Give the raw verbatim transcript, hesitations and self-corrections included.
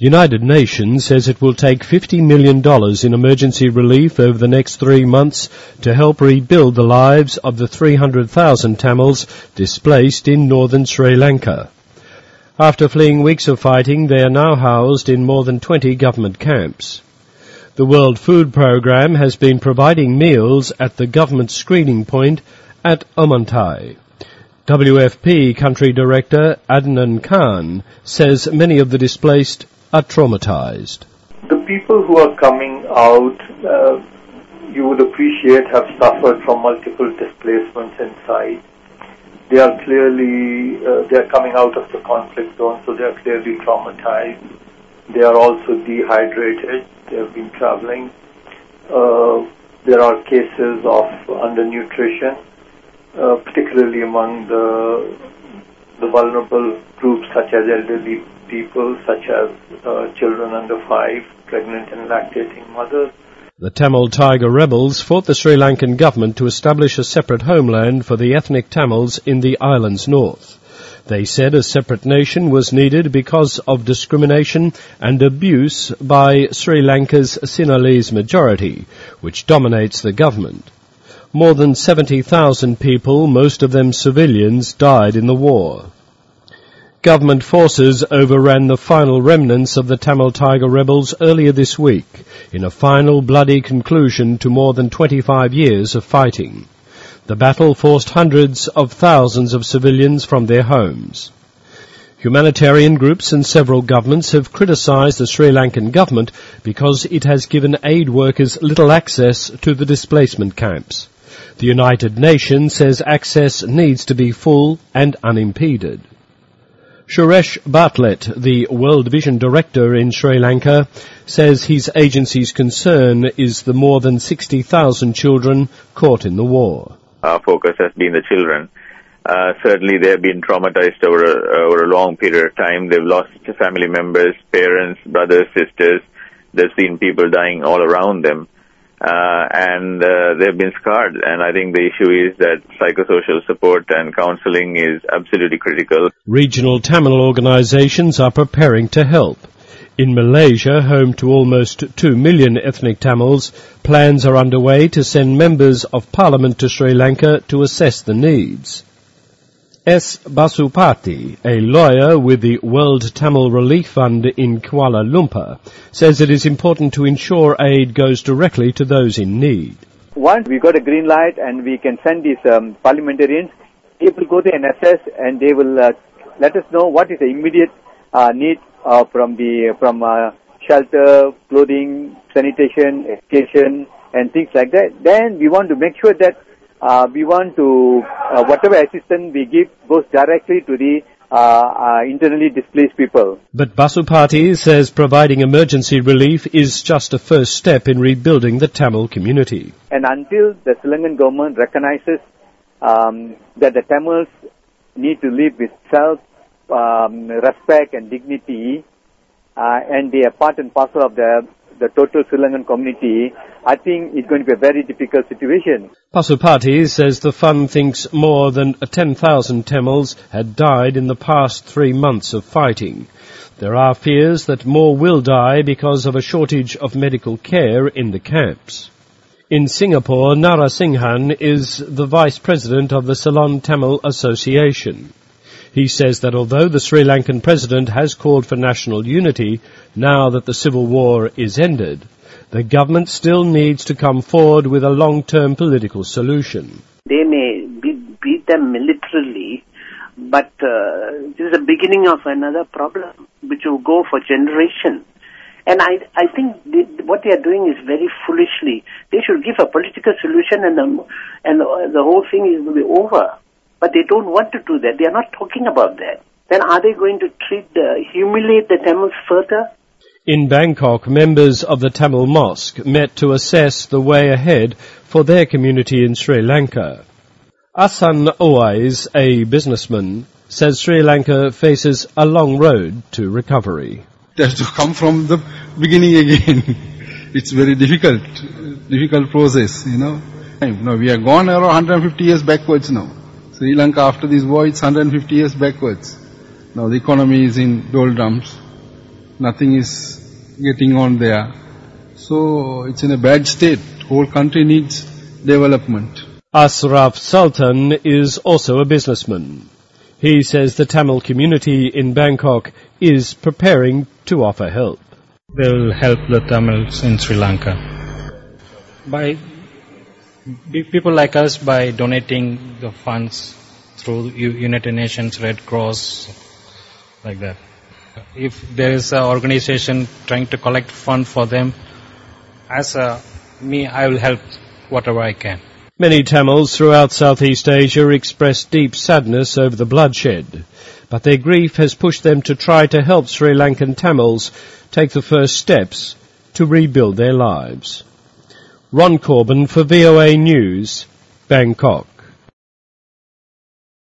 The United Nations says it will take fifty million dollars in emergency relief over the next three months to help rebuild the lives of the three hundred thousand Tamils displaced in northern Sri Lanka. After fleeing weeks of fighting, they are now housed in more than twenty government camps. The World Food Programme has been providing meals at the government screening point at Omantai. W F P Country Director Adnan Khan says many of the displaced are traumatized. The people who are coming out, uh, you would appreciate, have suffered from multiple displacements inside. They are clearly, uh, they are coming out of the conflict zone, so they are clearly traumatized. They are also dehydrated. They have been traveling. Uh, there are cases of undernutrition, uh, particularly among the the vulnerable groups such as elderly people, such as uh, children under five, pregnant and lactating mothers. The Tamil Tiger rebels fought the Sri Lankan government to establish a separate homeland for the ethnic Tamils in the island's north. They said a separate nation was needed because of discrimination and abuse by Sri Lanka's Sinhalese majority, which dominates the government. More than seventy thousand people, most of them civilians, died in the war. Government forces overran the final remnants of the Tamil Tiger rebels earlier this week in a final bloody conclusion to more than twenty-five years of fighting. The battle forced hundreds of thousands of civilians from their homes. Humanitarian groups and several governments have criticized the Sri Lankan government because it has given aid workers little access to the displacement camps. The United Nations says access needs to be full and unimpeded. Suresh Bartlett, the World Vision Director in Sri Lanka, says his agency's concern is the more than sixty thousand children caught in the war. Our focus has been the children. Uh, certainly they have been traumatized over a, over a long period of time. They've lost family members, parents, brothers, sisters. They've seen people dying all around them. Uh, and uh, they've been scarred. And I think the issue is that psychosocial support and counseling is absolutely critical. Regional Tamil organizations are preparing to help. In Malaysia, home to almost two million ethnic Tamils, plans are underway to send members of parliament to Sri Lanka to assess the needs. S. Basupati, a lawyer with the World Tamil Relief Fund in Kuala Lumpur, says it is important to ensure aid goes directly to those in need. Once we got a green light and we can send these um, parliamentarians, they will go there and assess, and they will uh, let us know what is the immediate uh, need uh, from the from uh, shelter, clothing, sanitation, education, and things like that. Then we want to make sure that Uh, we want to, uh, whatever assistance we give goes directly to the uh, uh, internally displaced people. But Basupati says providing emergency relief is just a first step in rebuilding the Tamil community. And until the Sri Lankan government recognizes um, that the Tamils need to live with self, um, respect and dignity, uh, and they are part and parcel of the the total Sri Lankan community, I think it's going to be a very difficult situation. Pasupati says the fund thinks more than ten thousand Tamils had died in the past three months of fighting. There are fears that more will die because of a shortage of medical care in the camps. In Singapore, Narasinghan is the Vice President of the Ceylon Tamil Association. He says that although the Sri Lankan President has called for national unity, now that the civil war is ended, the government still needs to come forward with a long-term political solution. They may beat them militarily, but uh, this is the beginning of another problem which will go for generations. And I, I think they, what they are doing is very foolishly. They should give a political solution and the, and the, the whole thing is will be over. But they don't want to do that. They are not talking about that. Then are they going to treat the, humiliate the Tamils further? In Bangkok, members of the Tamil Mosque met to assess the way ahead for their community in Sri Lanka. Asan Owais, a businessman, says Sri Lanka faces a long road to recovery. It has to come from the beginning again. It's very difficult, difficult process, you know. No, we are gone around one hundred fifty years backwards now. Sri Lanka after this war, it's one hundred fifty years backwards. Now the economy is in doldrums. Nothing is getting on there. So it's in a bad state. Whole country needs development. Asraf Sultan is also a businessman. He says the Tamil community in Bangkok is preparing to offer help. They will help the Tamils in Sri Lanka by people like us by donating the funds through United Nations, Red Cross, like that. If there is an organization trying to collect funds for them, as a, me, I will help whatever I can. Many Tamils throughout Southeast Asia express deep sadness over the bloodshed, but their grief has pushed them to try to help Sri Lankan Tamils take the first steps to rebuild their lives. Ron Corbin for V O A News, Bangkok.